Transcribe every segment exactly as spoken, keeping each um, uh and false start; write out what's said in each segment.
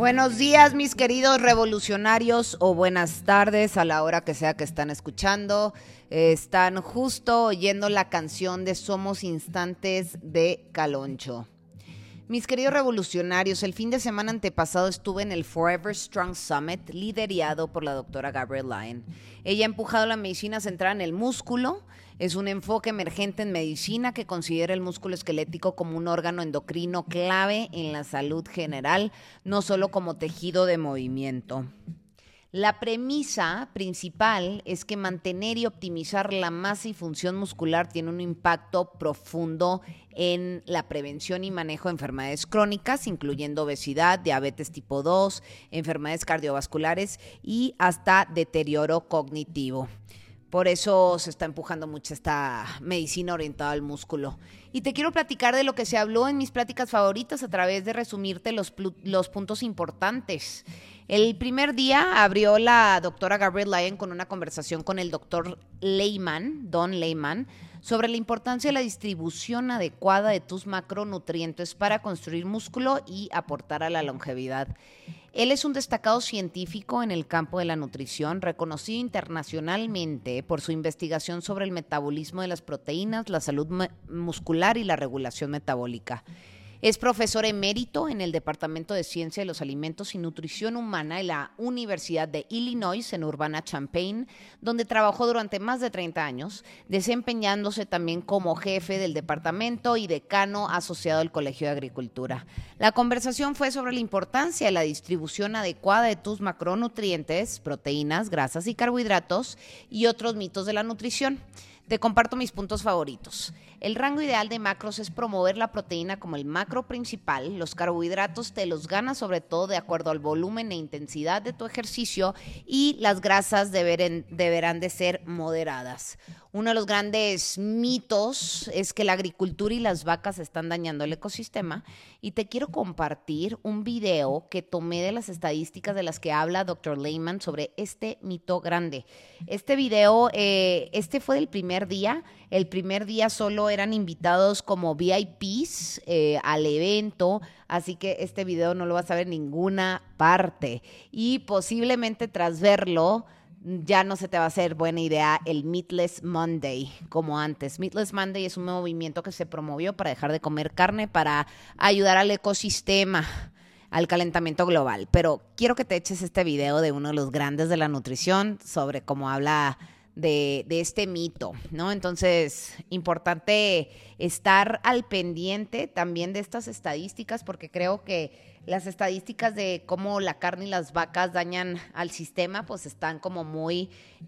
Buenos días, mis queridos revolucionarios, o buenas tardes a la hora que sea que están escuchando. Eh, están justo oyendo la canción de Somos Instantes de Caloncho. Mis queridos revolucionarios, el fin de semana antepasado estuve en el Forever Strong Summit, liderado por la doctora Gabrielle Lyon. Ella ha empujado la medicina centrada en el músculo. Es un enfoque emergente en medicina que considera el músculo esquelético como un órgano endocrino clave en la salud general, no solo como tejido de movimiento. La premisa principal es que mantener y optimizar la masa y función muscular tiene un impacto profundo en la prevención y manejo de enfermedades crónicas, incluyendo obesidad, diabetes tipo dos, enfermedades cardiovasculares y hasta deterioro cognitivo. Por eso se está empujando mucho esta medicina orientada al músculo. Y te quiero platicar de lo que se habló en mis pláticas favoritas a través de resumirte los, los puntos importantes. El primer día abrió la doctora Gabrielle Lyon con una conversación con el doctor Lehman, Don Lehman, sobre la importancia de la distribución adecuada de tus macronutrientes para construir músculo y aportar a la longevidad. Él es un destacado científico en el campo de la nutrición, reconocido internacionalmente por su investigación sobre el metabolismo de las proteínas, la salud muscular y la regulación metabólica. Es profesor emérito en el Departamento de Ciencia de los Alimentos y Nutrición Humana en la Universidad de Illinois en Urbana-Champaign, donde trabajó durante más de treinta años, desempeñándose también como jefe del departamento y decano asociado al Colegio de Agricultura. La conversación fue sobre la importancia de la distribución adecuada de tus macronutrientes, proteínas, grasas y carbohidratos y otros mitos de la nutrición. Te comparto mis puntos favoritos. El rango ideal de macros es promover la proteína como el macro principal. Los carbohidratos te los ganas sobre todo de acuerdo al volumen e intensidad de tu ejercicio y las grasas deberen, deberán de ser moderadas. Uno de los grandes mitos es que la agricultura y las vacas están dañando el ecosistema y te quiero compartir un video que tomé de las estadísticas de las que habla doctor Lehman sobre este mito grande. Este video, eh, este fue del primer día. El primer día solo eran invitados como V I Ps eh, al evento, así que este video no lo vas a ver en ninguna parte. Y posiblemente tras verlo, ya no se te va a hacer buena idea el Meatless Monday como antes. Meatless Monday es un movimiento que se promovió para dejar de comer carne, para ayudar al ecosistema, al calentamiento global. Pero quiero que te eches este video de uno de los grandes de la nutrición sobre cómo habla de, de este mito, ¿no? Entonces, importante estar al pendiente también de estas estadísticas, porque creo que las estadísticas de cómo la carne y las vacas dañan al sistema, pues están como muy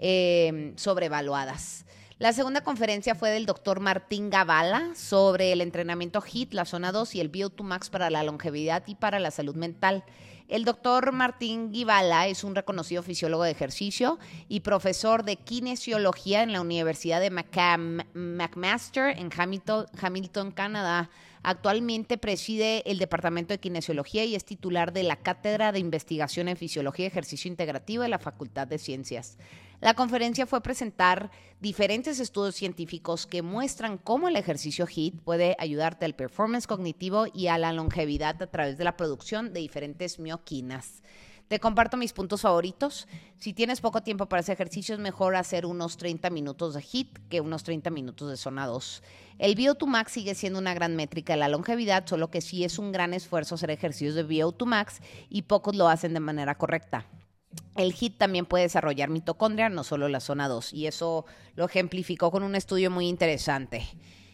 eh, sobrevaluadas. La segunda conferencia fue del doctor Martín Gavala sobre el entrenamiento HIIT, la zona dos y el V O dos Max para la longevidad y para la salud mental. El doctor Martín Gavala es un reconocido fisiólogo de ejercicio y profesor de kinesiología en la Universidad de Macam- McMaster en Hamilton, Hamilton, Canadá. Actualmente preside el Departamento de Kinesiología y es titular de la Cátedra de Investigación en Fisiología y Ejercicio Integrativo de la Facultad de Ciencias. La conferencia fue presentar diferentes estudios científicos que muestran cómo el ejercicio HIIT puede ayudarte al performance cognitivo y a la longevidad a través de la producción de diferentes mioquinas. Te comparto mis puntos favoritos. Si tienes poco tiempo para hacer ejercicio, es mejor hacer unos treinta minutos de HIIT que unos treinta minutos de zona dos. El V O dos Max sigue siendo una gran métrica de la longevidad, solo que sí es un gran esfuerzo hacer ejercicios de V O dos Max y pocos lo hacen de manera correcta. El HIIT también puede desarrollar mitocondria, no solo la zona dos, y eso lo ejemplificó con un estudio muy interesante.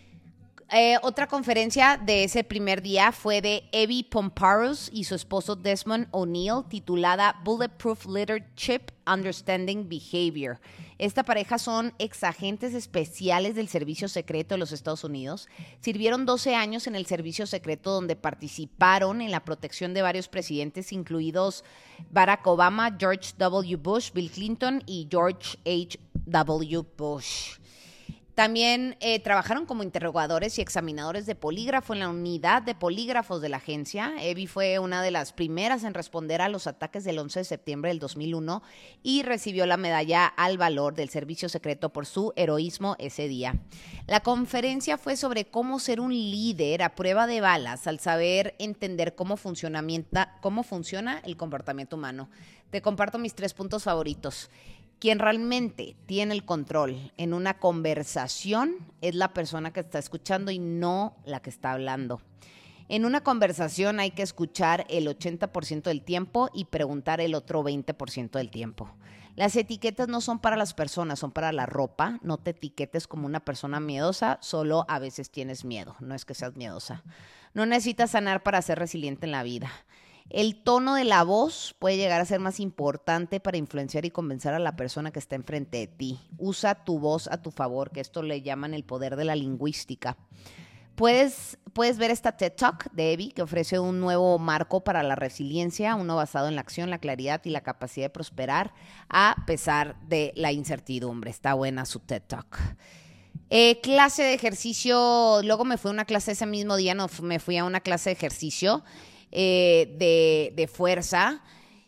Eh, otra conferencia de ese primer día fue de Evie Pomparus y su esposo Desmond O'Neill, titulada Bulletproof Leadership Understanding Behavior. Esta pareja son exagentes especiales del Servicio Secreto de los Estados Unidos. Sirvieron doce años en el Servicio Secreto, donde participaron en la protección de varios presidentes, incluidos Barack Obama, George W. Bush, Bill Clinton y George H W. Bush. También eh, trabajaron como interrogadores y examinadores de polígrafo en la unidad de polígrafos de la agencia. Evie fue una de las primeras en responder a los ataques del once de septiembre del dos mil uno y recibió la medalla al valor del servicio secreto por su heroísmo ese día. La conferencia fue sobre cómo ser un líder a prueba de balas al saber entender cómo, cómo funciona el comportamiento humano. Te comparto mis tres puntos favoritos. Quien realmente tiene el control en una conversación es la persona que está escuchando y no la que está hablando. En una conversación hay que escuchar el ochenta por ciento del tiempo y preguntar el otro veinte por ciento del tiempo. Las etiquetas no son para las personas, son para la ropa. No te etiquetes como una persona miedosa, solo a veces tienes miedo, no es que seas miedosa. No necesitas sanar para ser resiliente en la vida. El tono de la voz puede llegar a ser más importante para influenciar y convencer a la persona que está enfrente de ti. Usa tu voz a tu favor, que esto le llaman el poder de la lingüística. Puedes, puedes ver esta TED Talk de Evie, que ofrece un nuevo marco para la resiliencia, uno basado en la acción, la claridad y la capacidad de prosperar a pesar de la incertidumbre. Está buena su TED Talk. Eh, clase de ejercicio, luego me fui a una clase ese mismo día, no, me fui a una clase de ejercicio. Eh, de, de fuerza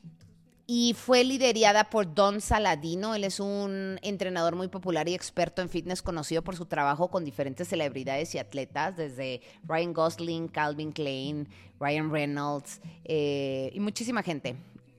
y fue liderada por Don Saladino. Él es un entrenador muy popular y experto en fitness, conocido por su trabajo con diferentes celebridades y atletas, desde Ryan Gosling, Calvin Klein, Ryan Reynolds eh, y muchísima gente.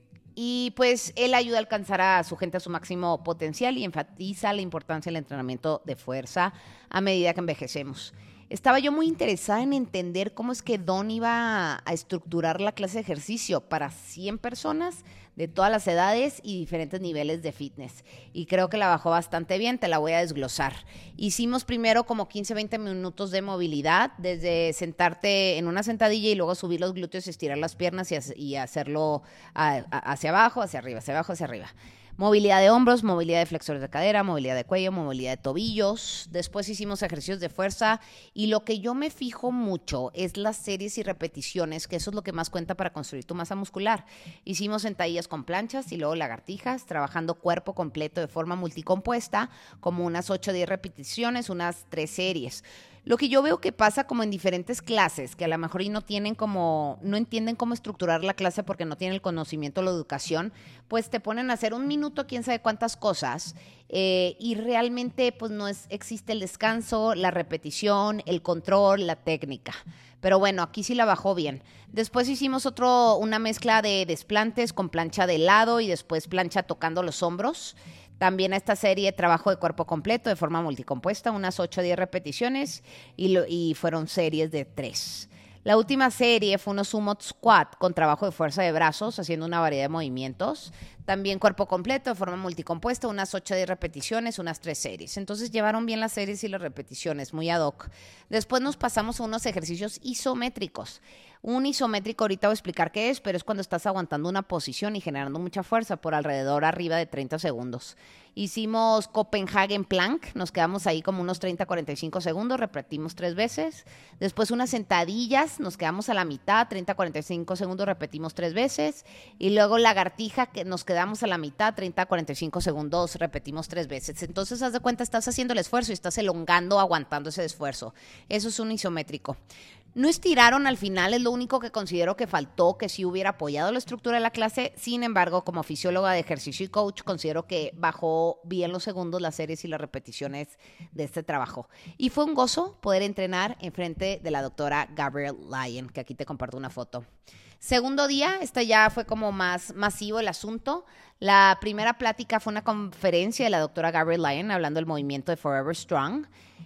Y pues él ayuda a alcanzar a su gente a su máximo potencial y enfatiza la importancia del entrenamiento de fuerza a medida que envejecemos. Estaba yo muy interesada en entender cómo es que Don iba a estructurar la clase de ejercicio para cien personas de todas las edades y diferentes niveles de fitness. Y creo que la bajó bastante bien, te la voy a desglosar. Hicimos primero como quince, veinte minutos de movilidad, desde sentarte en una sentadilla y luego subir los glúteos y estirar las piernas y, y hacerlo a, a, hacia abajo, hacia arriba, hacia abajo, hacia arriba. Movilidad de hombros, movilidad de flexores de cadera, movilidad de cuello, movilidad de tobillos. Después hicimos ejercicios de fuerza y lo que yo me fijo mucho es las series y repeticiones, que eso es lo que más cuenta para construir tu masa muscular. Hicimos sentadillas con planchas y luego lagartijas, trabajando cuerpo completo de forma multicompuesta, como unas ocho o diez repeticiones, unas tres series. Lo que yo veo que pasa como en diferentes clases, que a lo mejor y no tienen como, no entienden cómo estructurar la clase porque no tienen el conocimiento o la educación, pues te ponen a hacer un minuto, quién sabe cuántas cosas, eh, y realmente pues no es, existe el descanso, la repetición, el control, la técnica. Pero bueno, aquí sí la bajó bien. Después hicimos otro, una mezcla de desplantes con plancha de lado y después plancha tocando los hombros. También a esta serie trabajo de cuerpo completo de forma multicompuesta, unas ocho o diez repeticiones y, lo, y fueron series de tres. La última serie fue unos sumo squat con trabajo de fuerza de brazos, haciendo una variedad de movimientos. También cuerpo completo de forma multicompuesta, unas ocho o diez repeticiones, unas tres series. Entonces llevaron bien las series y las repeticiones, muy ad hoc. Después nos pasamos a unos ejercicios isométricos. Un isométrico, ahorita voy a explicar qué es, pero es cuando estás aguantando una posición y generando mucha fuerza por alrededor arriba de treinta segundos. Hicimos Copenhagen Plank, nos quedamos ahí como unos treinta a cuarenta y cinco segundos, repetimos tres veces. Después unas sentadillas, nos quedamos a la mitad, treinta a cuarenta y cinco segundos, repetimos tres veces. Y luego lagartija, que nos quedamos a la mitad, treinta a cuarenta y cinco segundos, repetimos tres veces. Entonces, haz de cuenta, estás haciendo el esfuerzo y estás elongando, aguantando ese esfuerzo. Eso es un isométrico. No estiraron al final, es lo único que considero que faltó, que sí hubiera apoyado la estructura de la clase. Sin embargo, como fisióloga de ejercicio y coach, considero que bajó bien los segundos, las series y las repeticiones de este trabajo. Y fue un gozo poder entrenar en frente de la doctora Gabrielle Lyon, que aquí te comparto una foto. Segundo día, esta ya fue como más masivo el asunto. La primera plática fue una conferencia de la doctora Gabrielle Lyon hablando del movimiento de Forever Strong.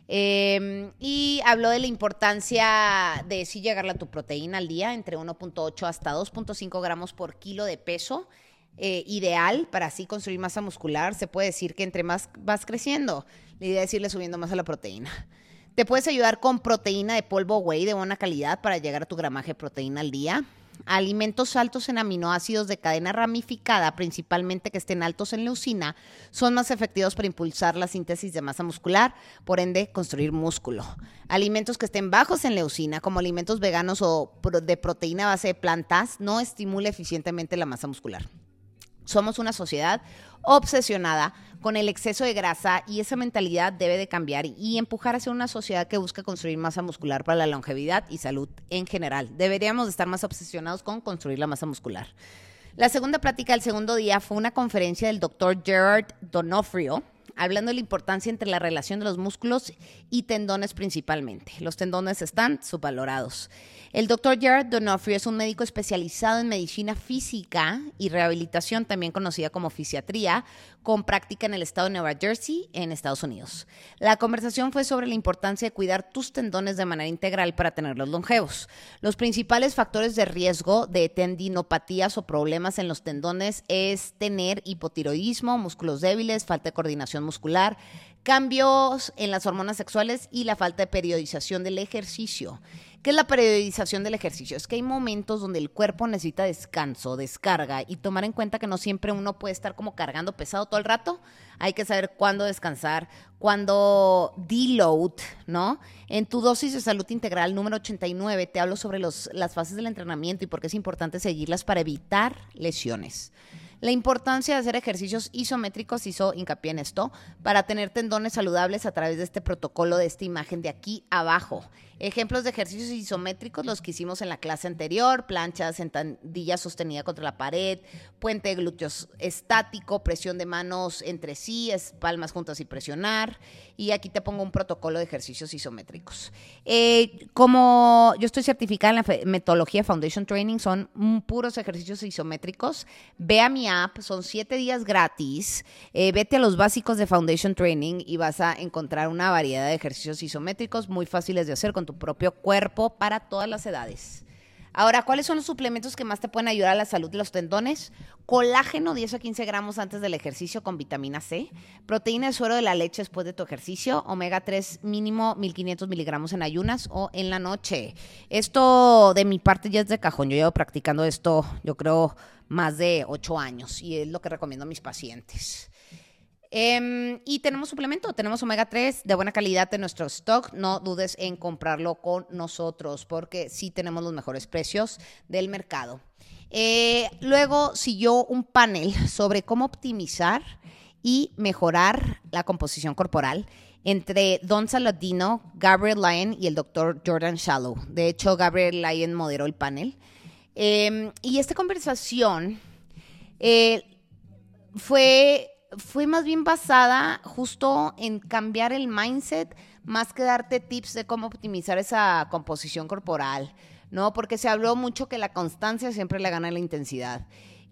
Eh, y habló de la importancia de sí llegarle a tu proteína al día, entre uno punto ocho hasta dos punto cinco gramos por kilo de peso, eh, ideal para así construir masa muscular. Se puede decir que entre más vas creciendo, la idea es irle subiendo más a la proteína. Te puedes ayudar con proteína de polvo whey de buena calidad para llegar a tu gramaje de proteína al día. Alimentos altos en aminoácidos de cadena ramificada, principalmente que estén altos en leucina, son más efectivos para impulsar la síntesis de masa muscular, por ende construir músculo. Alimentos que estén bajos en leucina, como alimentos veganos o de proteína a base de plantas, no estimula eficientemente la masa muscular. Somos una sociedad obsesionada con el exceso de grasa y esa mentalidad debe de cambiar y empujar hacia una sociedad que busca construir masa muscular para la longevidad y salud en general. Deberíamos estar más obsesionados con construir la masa muscular. La segunda plática del segundo día fue una conferencia del doctor Gerard Donofrio, hablando de la importancia entre la relación de los músculos y tendones principalmente. Los tendones están subvalorados. El doctor Gerard Donofrio es un médico especializado en medicina física y rehabilitación, también conocida como fisiatría, con práctica en el estado de Nueva Jersey, en Estados Unidos. La conversación fue sobre la importancia de cuidar tus tendones de manera integral para tenerlos longevos. Los principales factores de riesgo de tendinopatías o problemas en los tendones es tener hipotiroidismo, músculos débiles, falta de coordinación muscular, cambios en las hormonas sexuales y la falta de periodización del ejercicio. ¿Qué es la periodización del ejercicio? Es que hay momentos donde el cuerpo necesita descanso, descarga y tomar en cuenta que no siempre uno puede estar como cargando pesado todo el rato. Hay que saber cuándo descansar, cuándo deload, ¿no? En tu dosis de salud integral número ochenta y nueve te hablo sobre los, las fases del entrenamiento y por qué es importante seguirlas para evitar lesiones. La importancia de hacer ejercicios isométricos, hizo hincapié en esto, para tener tendones saludables a través de este protocolo de esta imagen de aquí abajo. Ejemplos de ejercicios isométricos, los que hicimos en la clase anterior: plancha, sentadilla sostenida contra la pared, puente de glúteos estático, presión de manos entre sí, es palmas juntas y presionar. Y aquí te pongo un protocolo de ejercicios isométricos. Eh, como yo estoy certificada en la fe- metodología Foundation Training, son mm, puros ejercicios isométricos. Ve a mi app, son siete días gratis. Eh, vete a los básicos de Foundation Training y vas a encontrar una variedad de ejercicios isométricos muy fáciles de hacer con tu propio cuerpo para todas las edades. Ahora, ¿cuáles son los suplementos que más te pueden ayudar a la salud de los tendones? Colágeno, diez a quince gramos antes del ejercicio con vitamina C. Proteína de suero de la leche después de tu ejercicio. Omega tres mínimo mil quinientos miligramos en ayunas o en la noche. Esto de mi parte ya es de cajón. Yo llevo practicando esto, yo creo, más de ocho años y es lo que recomiendo a mis pacientes. Um, y tenemos suplemento, tenemos omega tres de buena calidad en nuestro stock. No dudes en comprarlo con nosotros porque sí tenemos los mejores precios del mercado. Eh, luego siguió un panel sobre cómo optimizar y mejorar la composición corporal entre Don Saladino, Gabrielle Lyon y el doctor Jordan Shallow. De hecho, Gabrielle Lyon moderó el panel. Eh, y esta conversación eh, fue... fue más bien basada justo en cambiar el mindset más que darte tips de cómo optimizar esa composición corporal, ¿no? Porque se habló mucho que la constancia siempre le gana la intensidad.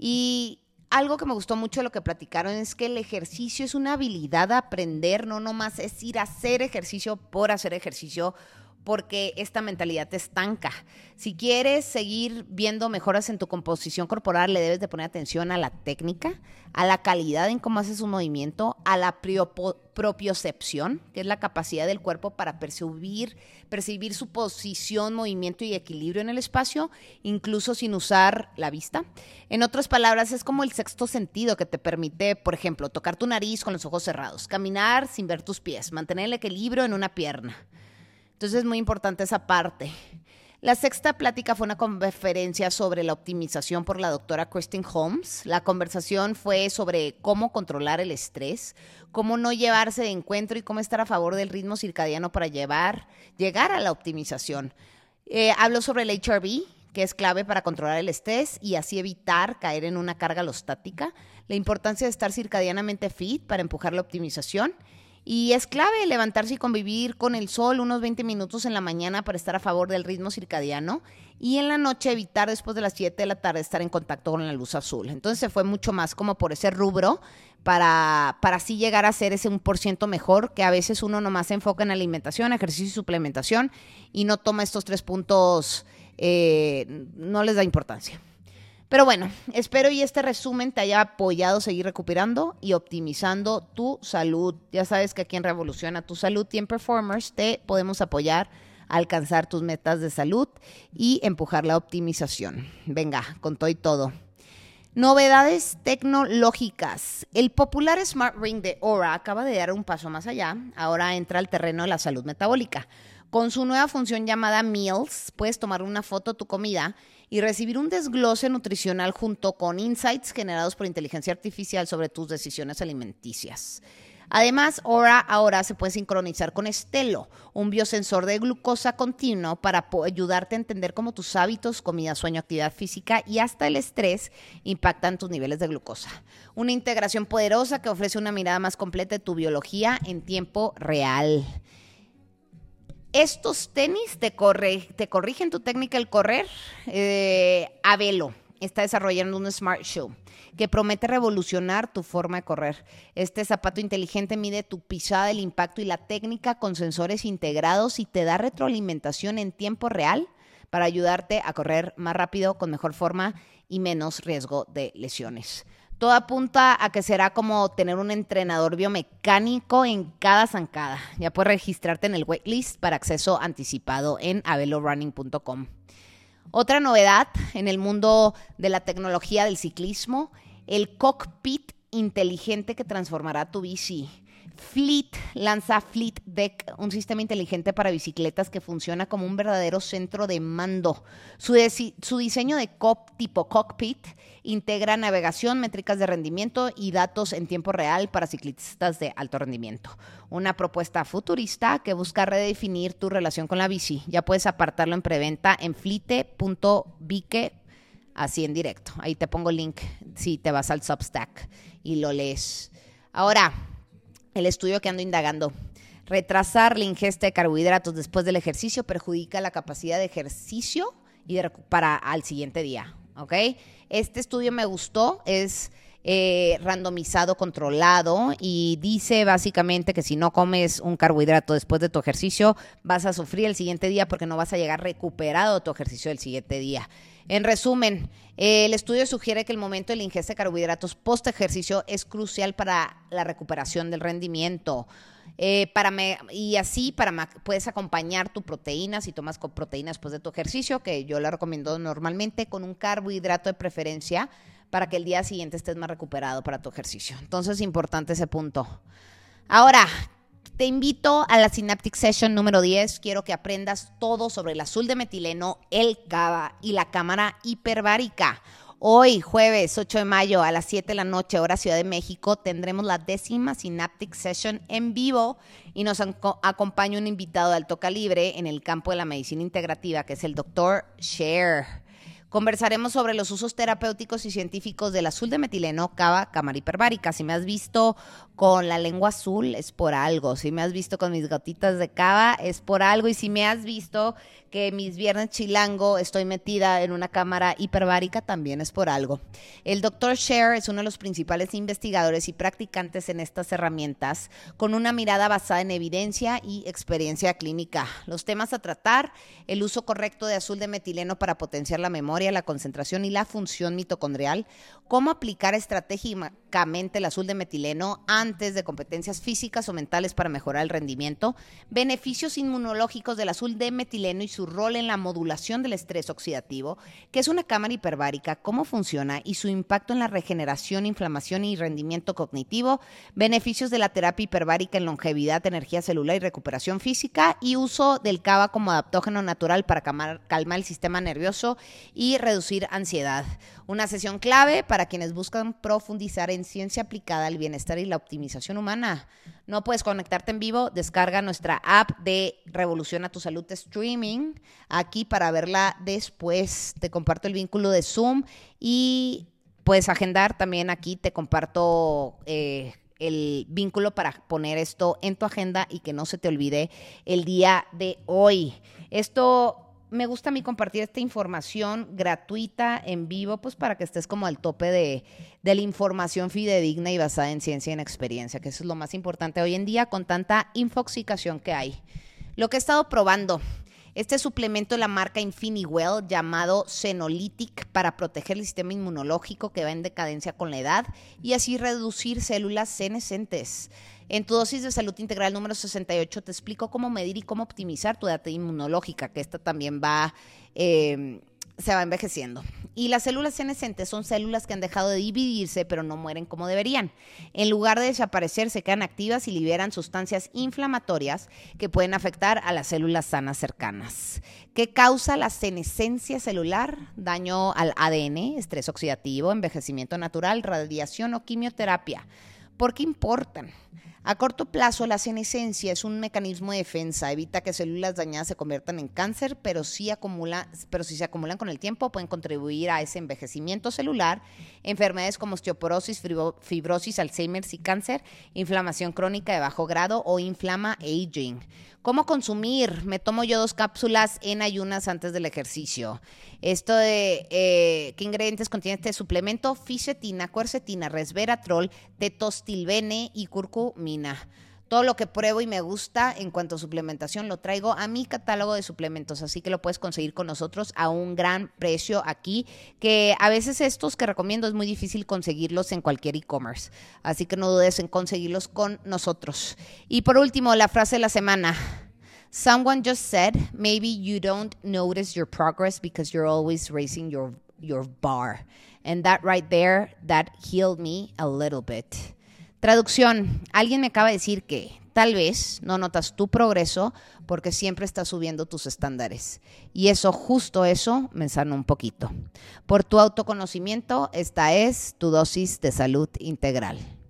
Y algo que me gustó mucho de lo que platicaron es que el ejercicio es una habilidad a aprender, no nomás es ir a hacer ejercicio por hacer ejercicio, porque esta mentalidad te estanca. Si quieres seguir viendo mejoras en tu composición corporal, le debes de poner atención a la técnica, a la calidad en cómo haces un movimiento, a la propiocepción, que es la capacidad del cuerpo para percibir, percibir su posición, movimiento y equilibrio en el espacio, incluso sin usar la vista. En otras palabras, es como el sexto sentido que te permite, por ejemplo, tocar tu nariz con los ojos cerrados, caminar sin ver tus pies, mantener el equilibrio en una pierna. Entonces es muy importante esa parte. La sexta plática fue una conferencia sobre la optimización por la doctora Kristen Holmes. La conversación fue sobre cómo controlar el estrés, cómo no llevarse de encuentro y cómo estar a favor del ritmo circadiano para llevar, llegar a la optimización. Eh, habló sobre el H R V, que es clave para controlar el estrés y así evitar caer en una carga alostática. La importancia de estar circadianamente fit para empujar la optimización. Y es clave levantarse y convivir con el sol unos veinte minutos en la mañana para estar a favor del ritmo circadiano y en la noche evitar después de las siete de la tarde estar en contacto con la luz azul. Entonces se fue mucho más como por ese rubro para, para así llegar a ser ese un por ciento mejor, que a veces uno nomás se enfoca en alimentación, ejercicio y suplementación y no toma estos tres puntos, eh, no les da importancia. Pero bueno, espero y este resumen te haya apoyado a seguir recuperando y optimizando tu salud. Ya sabes que aquí en Revoluciona tu Salud y en Performers te podemos apoyar a alcanzar tus metas de salud y empujar la optimización. Venga, con todo y todo. Novedades tecnológicas. El popular Smart Ring de Oura acaba de dar un paso más allá. Ahora entra al terreno de la salud metabólica. Con su nueva función llamada Meals, puedes tomar una foto de tu comida y recibir un desglose nutricional junto con insights generados por inteligencia artificial sobre tus decisiones alimenticias. Además, Oura ahora se puede sincronizar con Stelo, un biosensor de glucosa continuo para ayudarte a entender cómo tus hábitos, comida, sueño, actividad física y hasta el estrés impactan tus niveles de glucosa. Una integración poderosa que ofrece una mirada más completa de tu biología en tiempo real. Estos tenis te, corre, te corrigen tu técnica al correr. Eh, Avelo está desarrollando un Smart Shoe que promete revolucionar tu forma de correr. Este zapato inteligente mide tu pisada, el impacto y la técnica con sensores integrados y te da retroalimentación en tiempo real para ayudarte a correr más rápido, con mejor forma y menos riesgo de lesiones. Todo apunta a que será como tener un entrenador biomecánico en cada zancada. Ya puedes registrarte en el waitlist para acceso anticipado en avelo running punto com. Otra novedad en el mundo de la tecnología del ciclismo, el cockpit inteligente que transformará tu bici. Fleet lanza Fleet Deck, un sistema inteligente para bicicletas que funciona como un verdadero centro de mando. Su, desi- su diseño de cop tipo cockpit integra navegación, métricas de rendimiento y datos en tiempo real para ciclistas de alto rendimiento. Una propuesta futurista que busca redefinir tu relación con la bici. Ya puedes apartarlo en preventa en fleete punto bique, así en directo. Ahí te pongo el link si te vas al Substack y lo lees. Ahora, el estudio que ando indagando. Retrasar la ingesta de carbohidratos después del ejercicio perjudica la capacidad de ejercicio y de para al siguiente día, ¿ok? Este estudio me gustó, es eh, randomizado, controlado y dice básicamente que si no comes un carbohidrato después de tu ejercicio vas a sufrir el siguiente día porque no vas a llegar recuperado de tu ejercicio el siguiente día. En resumen, eh, el estudio sugiere que el momento de la ingesta de carbohidratos post ejercicio es crucial para la recuperación del rendimiento. Eh, para me, y así para puedes acompañar tu proteína si tomas con proteína después de tu ejercicio, que yo la recomiendo normalmente con un carbohidrato de preferencia para que el día siguiente estés más recuperado para tu ejercicio. Entonces es importante ese punto. Ahora, te invito a la Synaptic Session número diez. Quiero que aprendas todo sobre el azul de metileno, el GABA y la cámara hiperbárica. Hoy, jueves ocho de mayo a las siete de la noche, hora Ciudad de México, tendremos la décima Synaptic Session en vivo y nos acompaña un invitado de alto calibre en el campo de la medicina integrativa, que es el doctor Cher. Conversaremos sobre los usos terapéuticos y científicos del azul de metileno, GABA, cámara hiperbárica. Si me has visto con la lengua azul, es por algo. Si me has visto con mis gotitas de cava, es por algo. Y si me has visto que mis viernes chilango estoy metida en una cámara hiperbárica, también es por algo. El doctor Cher es uno de los principales investigadores y practicantes en estas herramientas, con una mirada basada en evidencia y experiencia clínica. Los temas a tratar: el uso correcto de azul de metileno para potenciar la memoria, la concentración y la función mitocondrial, cómo aplicar estratégicamente el azul de metileno antes de competencias físicas o mentales para mejorar el rendimiento, beneficios inmunológicos del azul de metileno y su rol en la modulación del estrés oxidativo, qué es una cámara hiperbárica, cómo funciona y su impacto en la regeneración, inflamación y rendimiento cognitivo, beneficios de la terapia hiperbárica en longevidad, energía celular y recuperación física, y uso del GABA como adaptógeno natural para calmar, calmar el sistema nervioso y reducir ansiedad. Una sesión clave para quienes buscan profundizar en ciencia aplicada al bienestar y la optimización humana. No puedes conectarte en vivo, descarga nuestra app de Revoluciona tu Salud Streaming aquí para verla después. Te comparto el vínculo de Zoom y puedes agendar también aquí. Te comparto eh, el vínculo para poner esto en tu agenda y que no se te olvide el día de hoy. Esto... Me gusta a mí compartir esta información gratuita en vivo, pues para que estés como al tope de, de la información fidedigna y basada en ciencia y en experiencia, que eso es lo más importante hoy en día con tanta infoxicación que hay. Lo que he estado probando, este suplemento de la marca InfiniWell llamado Senolytic para proteger el sistema inmunológico que va en decadencia con la edad y así reducir células senescentes. En tu dosis de salud integral número sesenta y ocho te explico cómo medir y cómo optimizar tu data inmunológica, que esta también va eh, se va envejeciendo. Y las células senescentes son células que han dejado de dividirse, pero no mueren como deberían. En lugar de desaparecer, se quedan activas y liberan sustancias inflamatorias que pueden afectar a las células sanas cercanas. ¿Qué causa la senescencia celular? Daño al A D N, estrés oxidativo, envejecimiento natural, radiación o quimioterapia. ¿Por qué importan? A corto plazo, la senescencia es un mecanismo de defensa, evita que células dañadas se conviertan en cáncer, pero si, acumula, pero si se acumulan con el tiempo pueden contribuir a ese envejecimiento celular, enfermedades como osteoporosis, fibrosis, Alzheimer y cáncer, inflamación crónica de bajo grado o inflama aging. ¿Cómo consumir? Me tomo yo dos cápsulas en ayunas antes del ejercicio. Esto de, eh, ¿qué ingredientes contiene este suplemento? Fisetina, quercetina, resveratrol, tetostilbene y curcumina. Todo lo que pruebo y me gusta en cuanto a suplementación lo traigo a mi catálogo de suplementos, así que lo puedes conseguir con nosotros a un gran precio aquí, que a veces estos que recomiendo es muy difícil conseguirlos en cualquier e-commerce, así que no dudes en conseguirlos con nosotros. Y por último, la frase de la semana. Someone just said, maybe you don't notice your progress because you're always raising your, your bar. And that right there, that healed me a little bit. Traducción, alguien me acaba de decir que tal vez no notas tu progreso porque siempre estás subiendo tus estándares. Y eso, justo eso, me sana un poquito. Por tu autoconocimiento, esta es tu dosis de salud integral.